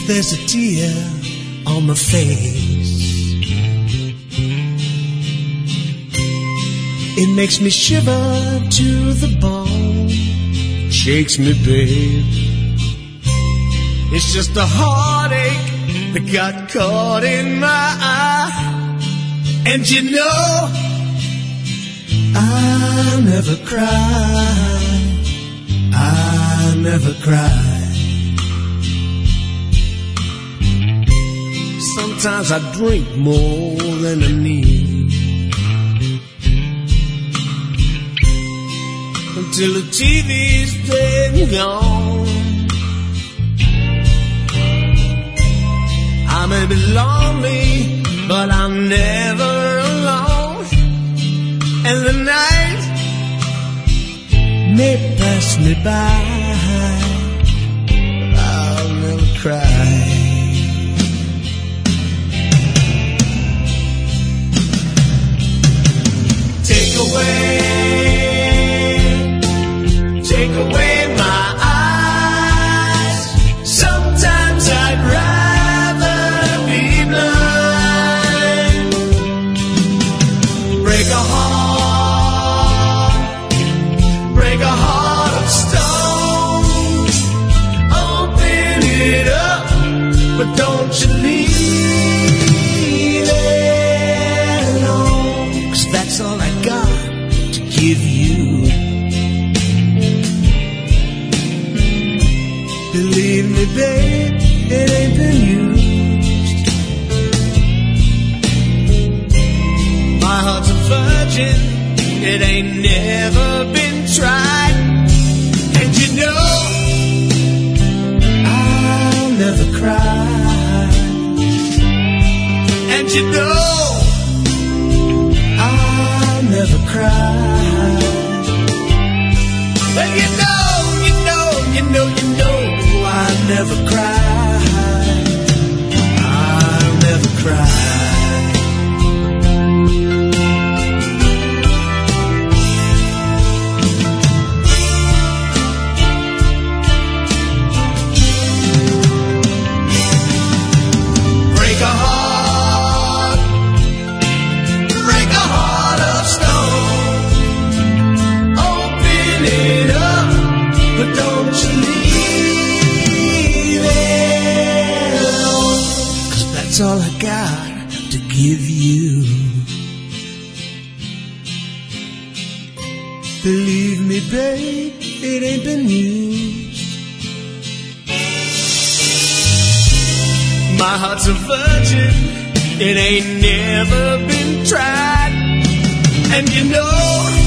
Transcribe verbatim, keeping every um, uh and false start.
there's a tear on my face. It makes me shiver to the bone, shakes me, babe. It's just a heartache that got caught in my eye. And you know, I never cry, I never cry. Sometimes I drink more than I need, until the T V's dead and gone. I may be lonely, but I'm never alone. And the night may pass me by, but I'll never cry. Take away, take away my eyes. Sometimes I'd rather be blind. Break a heart, break a heart of stone. Open it up, but don't you leave it alone. 'Cause that's all I got to give you. Believe me, babe, it ain't been used. My heart's a virgin, it ain't never been tried. And you know, I'll never cry. And you know, I'll never cry. But you know, you know, you know, you know, I'll never cry, I'll never cry. Break a heart, break a heart of stone. Open it up, but don't you leave it alone. 'Cause that's all I got to give you. Believe me, babe, it ain't been used. My heart's a virgin, it ain't never been tried. And you know,